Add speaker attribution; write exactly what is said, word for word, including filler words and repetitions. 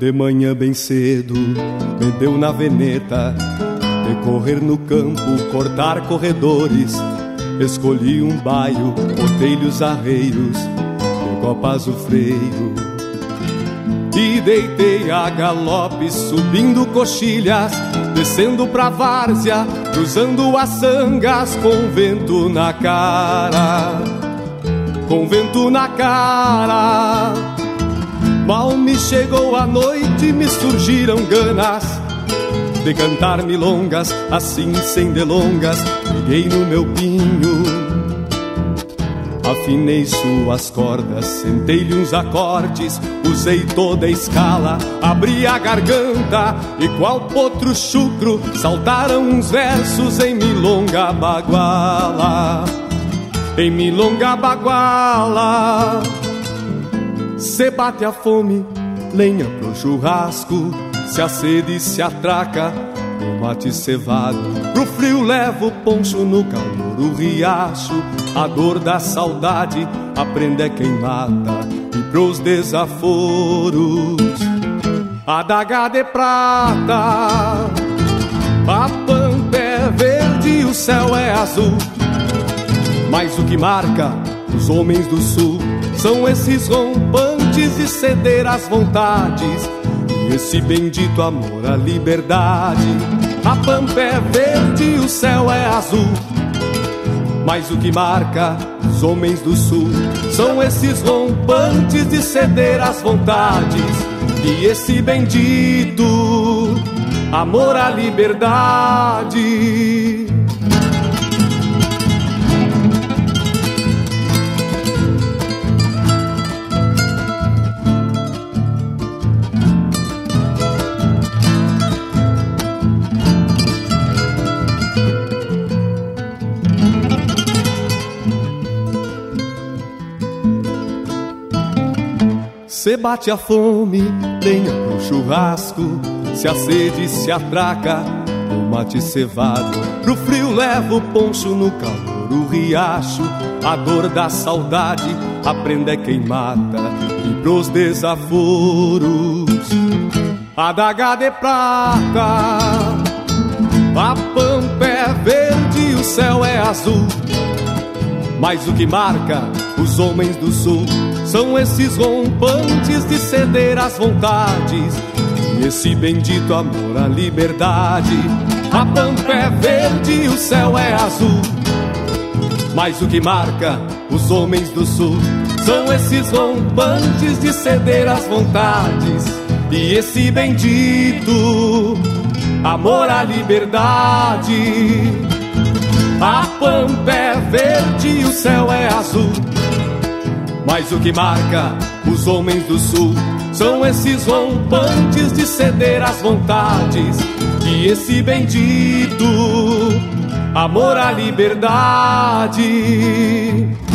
Speaker 1: de manhã bem cedo, me deu na veneta, de correr no campo, cortar corredores. Escolhi um baio, botei-lhe os arreios, de copas o freio. E deitei a galope, subindo coxilhas, descendo pra várzea, cruzando as sangas, com vento na cara, com vento na cara. Mal me chegou a noite, me surgiram ganas de cantar milongas, assim sem delongas, liguei no meu pinho. Afinei suas cordas, sentei-lhe uns acordes, usei toda a escala, abri a garganta e qual potro chucro saltaram uns versos em milonga baguala, em milonga baguala. Se bate a fome, lenha pro churrasco, se a sede se atraca, o mate cevado. Pro frio levo poncho, no calor o riacho, a dor da saudade aprende é quem mata. E pros desaforos, a daga de prata. A pampa é verde e o céu é azul, mas o que marca os homens do sul são esses rompantes de ceder às vontades, e esse bendito amor à liberdade. A pampa é verde e o céu é azul, mas o que marca os homens do sul são esses rompantes de ceder às vontades, e esse bendito amor à liberdade. Se bate a fome, lenha pro churrasco, se a sede se atraca, o mate cevado. Pro frio levo poncho, no calor o riacho, a dor da saudade aprende é quem mata. E pros desaforos, a daga de prata. A pampa é verde e o céu é azul, mas o que marca os homens do sul são esses rompantes de ceder às vontades, e esse bendito amor à liberdade. A pampa é verde e o céu é azul, mas o que marca os homens do sul são esses rompantes de ceder às vontades, e esse bendito amor à liberdade. A pampa é verde e o céu é azul, mas o que marca os homens do sul são esses rompantes de ceder às vontades, e esse bendito amor à liberdade.